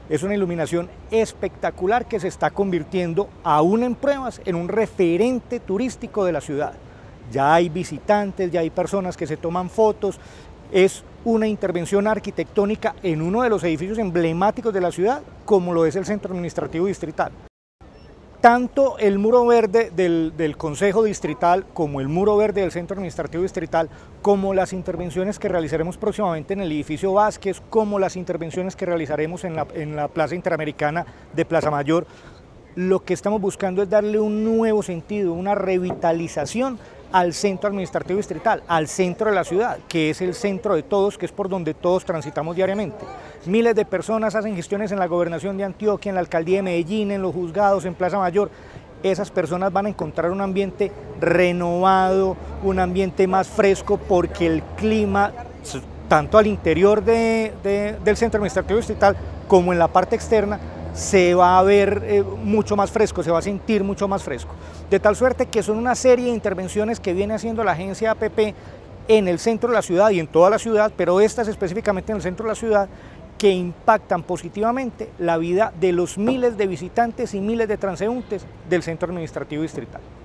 Es una iluminación espectacular que se está convirtiendo, aún en pruebas, en un referente turístico de la ciudad. Ya hay visitantes, ya hay personas que se toman fotos. Es una intervención arquitectónica en uno de los edificios emblemáticos de la ciudad, como lo es el Centro Administrativo Distrital. Tanto el muro verde del Consejo Distrital como el muro verde del Centro Administrativo Distrital, como las intervenciones que realizaremos próximamente en el edificio Vázquez, como las intervenciones que realizaremos en la Plaza Interamericana de Plaza Mayor, lo que estamos buscando es darle un nuevo sentido, una revitalización al Centro Administrativo Distrital, al centro de la ciudad, que es el centro de todos, que es por donde todos transitamos diariamente. Miles de personas hacen gestiones en la Gobernación de Antioquia, en la Alcaldía de Medellín, en los juzgados, en Plaza Mayor. Esas personas van a encontrar un ambiente renovado, un ambiente más fresco, porque el clima, tanto al interior del Centro Administrativo Distrital como en la parte externa, se va a ver mucho más fresco, se va a sentir mucho más fresco. De tal suerte que son una serie de intervenciones que viene haciendo la agencia APP en el centro de la ciudad y en toda la ciudad, pero estas específicamente en el centro de la ciudad, que impactan positivamente la vida de los miles de visitantes y miles de transeúntes del Centro Administrativo Distrital.